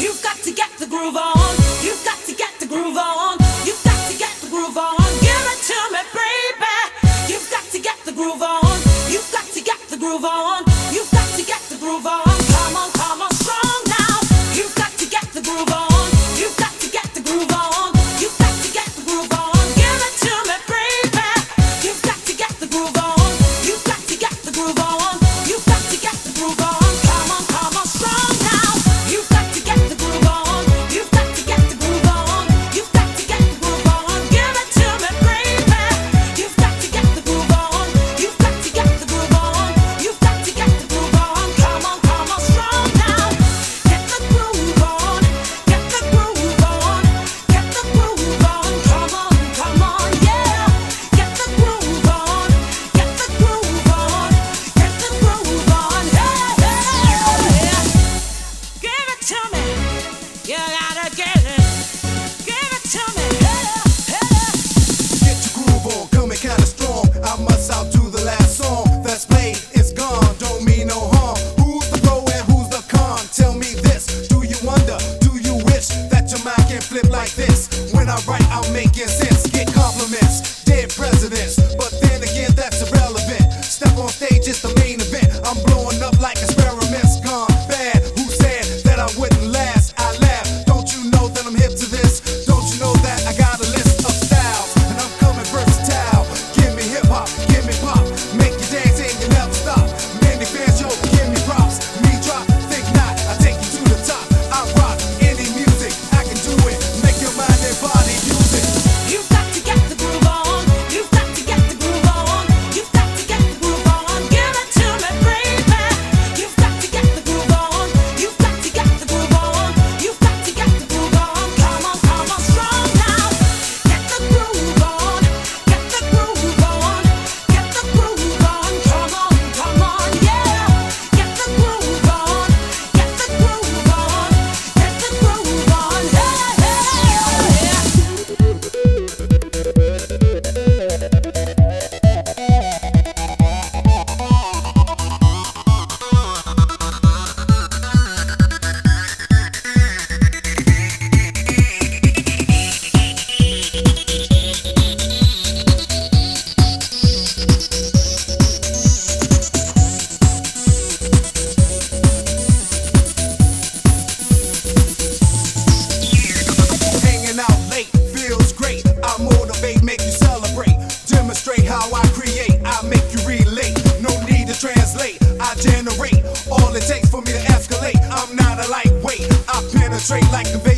You've got to get the groove on. You've got to get the groove on. You've got to get the groove on. Give it to me, baby. You've got to get the groove on. You've got to get the groove on. You've got to get the groove on. Come on, strong now. You've got to get the groove on. You've got to get the groove on. You've got to get the groove on. Give it to me, baby. You've got to get the groove on. You've got to get the groove on. You've got to get the groove on. Come on, strong now. You've got to get the groove on. You've got to get the groove on. You've got to get the groove on. Give it to me, baby. You've got to get the groove on. You've got to get the groove on. You've got to get the groove on. Come on, strong now. Get the groove on. Get the groove on. Get the groove on. Come on, yeah. Get the groove on. Get the groove on. Get the groove on. Yeah. Give it to me. You gotta get it. Give it to me. Get your groove on, coming kinda strong. I must outdo the last song that's played. It's gone, don't mean no harm. Who's the pro and who's the con? Tell me this. Do you wonder? Do you wish that your mind can flip like this? When I write, I'm making sense. Get compliments, dead presidents. But then again, that's irrelevant. Step on stage, it's the main event. I'm blowing up like experiments. Gone bad. Who said that I wouldn't last? I laugh. Don't you know that I'm hip to this? Don't you know that I got a list of styles? And I'm coming versatile. Give me hip hop, give me pop. Make you dance and you never stop. Many fans, yo, give me props. Me drop, think not. I take you to the top. I rock any music. I can do it. Make your mind and body use it. You've got to get the groove on. You've got to get the groove on. You've got to get the groove on. Give it to me, baby. You've got to get the groove on. You've got to get the groove on. You've got to get the groove on. Come on, strong now. Get the groove on. Get the groove on. Get the groove on. Come on, yeah. Get the groove on. Get the groove on. Get the groove on. Hanging out late feels great. I motivate, make you celebrate. Demonstrate how I create. I make you relate. No need to translate. I generate all it takes for me to escalate. I'm not a lightweight. I penetrate like the